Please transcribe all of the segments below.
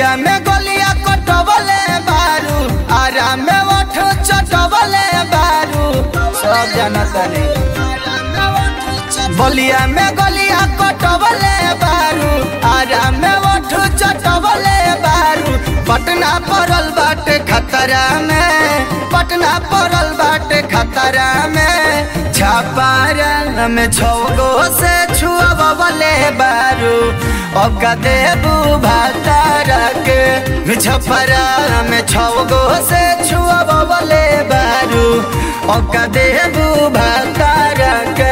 बलिया में गलिया कटवले बारू आराम में ओठ चटवले बारू सब जानता नहीं। बलिया में गलिया कटवले बारू आराम में ओठ चटवले बारू पटना पड़ल बाटे खतरा में पटना पड़ल बाटे खतरा में छापारा में 6 गो से छुअवले बारू अब का देबू भातारा के छपरा में 6 गो से छुअवले बारू अब का देबू भातारा के।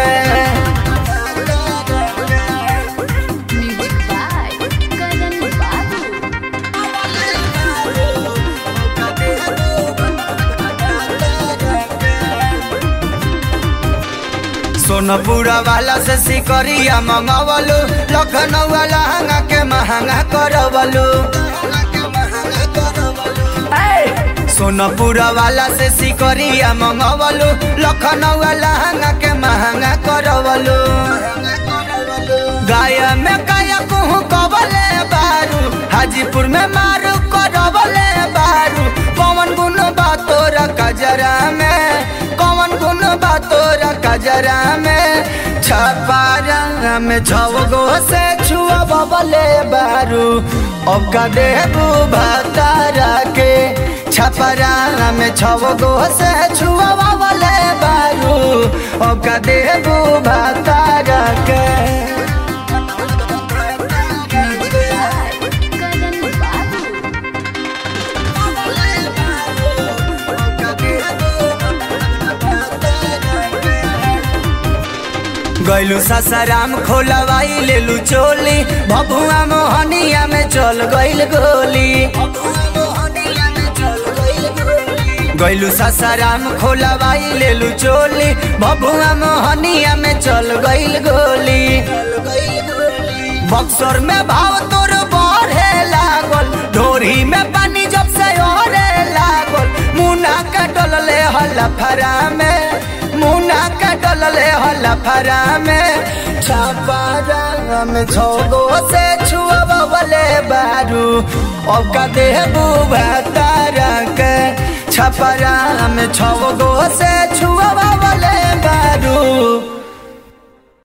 सोनपुरा वाला से सिकरिया मंगवलू लखनऊ वाला हंगा के महंगा करवलू। सोनपुरा वाला से सिकरिया मंगवलू लखनऊ वाला हंगा के महंगा करवलू। गाया में काया कुहू कवले बारू हाजीपुर में मारू करवले बारू कौन गुण बातोर कजरा में कौन गुण बातोर कजरा में छपारा में 6 गो से छुअवले बारू अब का देबू भातारा के छपरा में 6 गो से छुअवले बारू अब का देबू भातारा के। गैलू ससाराम खोलवाई लेलू चोली भभुआ मोहनिया में चल गइल गोली। गैलू ससाराम खोलवाई लेलू चोली भभुआ मोहनिया में चल गइल गोली। बक्सर में भाव तोर बढ़े लागल ढोरी में पानी जब से ओरे लागल मुना के डलले हल्ला फरा में मुना के डलले हल्ला फरा में छपारा में 6 गो से छुअवले बारू अब का देबू भातारा के छपरा में 6 गो से छुअवले बारू